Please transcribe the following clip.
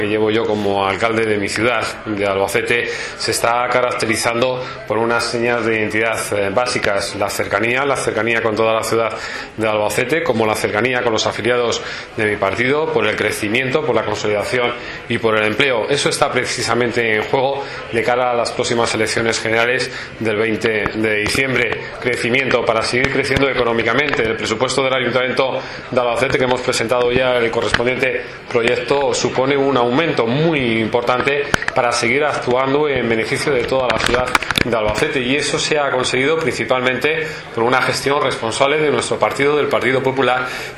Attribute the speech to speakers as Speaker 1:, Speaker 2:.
Speaker 1: que llevo yo como alcalde de mi ciudad, de Albacete, se está caracterizando por unas señas de identidad básicas: la cercanía con toda la ciudad de Albacete, como la cercanía con los afiliados de mi partido, por el crecimiento, por la consolidación y por el empleo. Eso está precisamente en juego de cara a las próximas elecciones generales del 20 de diciembre. Crecimiento para seguir creciendo económicamente. El presupuesto del Ayuntamiento de Albacete, que hemos presentado ya el correspondiente proyecto, supone un aumento muy importante para seguir actuando en beneficio de toda la ciudad de Albacete, y eso se ha conseguido principalmente por una gestión responsable de nuestro partido, del Partido Popular,